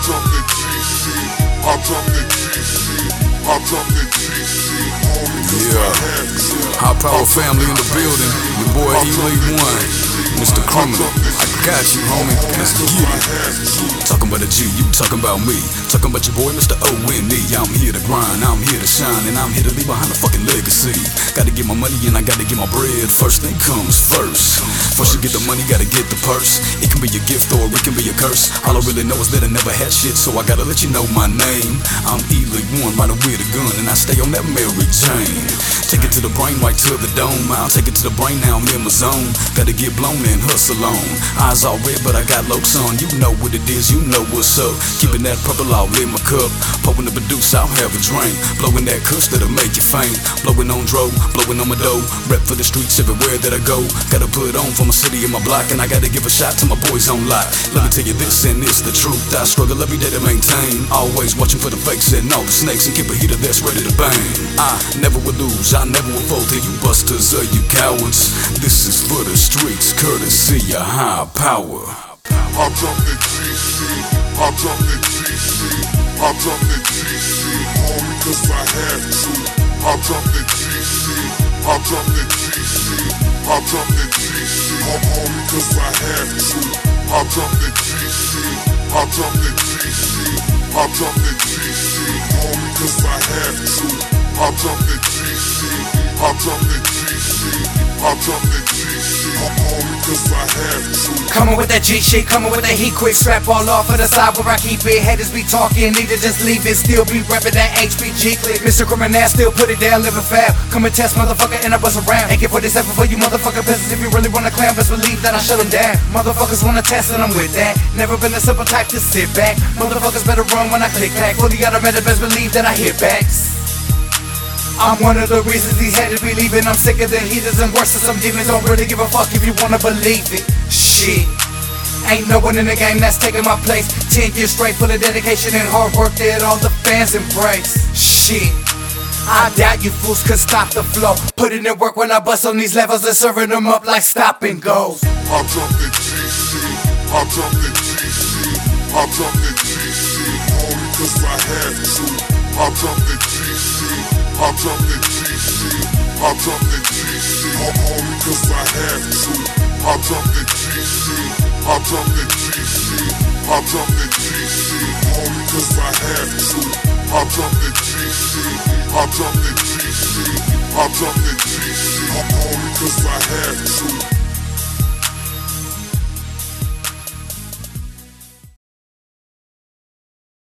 drop the GC, I drop the GC, I drop the GC, homie, 'cause I have to. High Power family in the building. Your boy E-Late1, Mr. Criminal. I got you, homie. Let's get it. Talking about a G, you talking about me. Talking about your boy, Mr. O-N-E. I'm here to grind, I'm here to shine, and I'm here to leave behind a fucking legacy. Gotta get my money and I gotta get my bread. First thing comes first. First you get the money, gotta get the purse. It can be a gift or it can be a curse. All I really know is that I never had shit, so I gotta let you know my name. I'm E-Late1, riding with a gun, and I stay on that Mary Jane. Take it to the brain, right to the dome. I'll take it to the brain, now I'm in my zone. Gotta get blown and hustle on. Eyes all red, but I got lokes on. You know what it is, you know what's up. Keeping that purple all in my cup. Poking the produce, I'll have a drink. Blowing that kush that'll make you faint. Blowing on dro, blowing on my dough. Rep for the streets everywhere that I go. Gotta put on for my city and my block, and I gotta give a shot to my boys on lock. Let me tell you this, and it's the truth. I struggle every day to maintain. Always watching for the fakes and all the snakes, and keep a heater that's ready to bang. I never will lose, I never will fold to you busters or you cowards. This is for the streets, courtesy of High Power. I drop the GC, I drop the GC, I drop the GC, homie, 'cause I have to. I drop the GC, I drop the GC, I drop the GC, homie, 'cause I have to. I drop the GC, I drop the GC, I drop the GC, homie, 'cause I have to. I drop the GC, I drop the GC, I drop the GC, homie, 'cause I have to. Coming with that G shit, coming with that heat quick. Strap all off of the side where I keep it. Haters be talking, need to just leave it. Still be reppin' that HPG click. Mr. Criminal, still put it down, living fab. Come and test, motherfucker, and I bust around. AK-47 for you motherfucker peasants. If you really wanna clown, best believe that I shut them down. Motherfuckers wanna test, and I'm with that. Never been a simple type to sit back. Motherfuckers better run when I click back. Fully automatic, best believe that I hit backs. I'm one of the reasons these haters be leaving. I'm sick of the heathens and worse than some demons. Don't really give a fuck if you wanna believe it. Shit, ain't no one in the game that's taking my place. 10 years straight full of dedication and hard work that all the fans embrace. Shit, I doubt you fools could stop the flow. Putting in work when I bust on these levels and serving them up like stop and goes. I drop the GC, I drop the GC, I drop the GC, homie, 'cause I have to. I drop the GC, I drop the GC, I drop the GC, homie, 'cause I have to. I drop the GC, I drop the GC, I drop the GC, homie, 'cause I have to. I drop the GC, I drop the GC, I drop the GC, homie, 'cause I have to.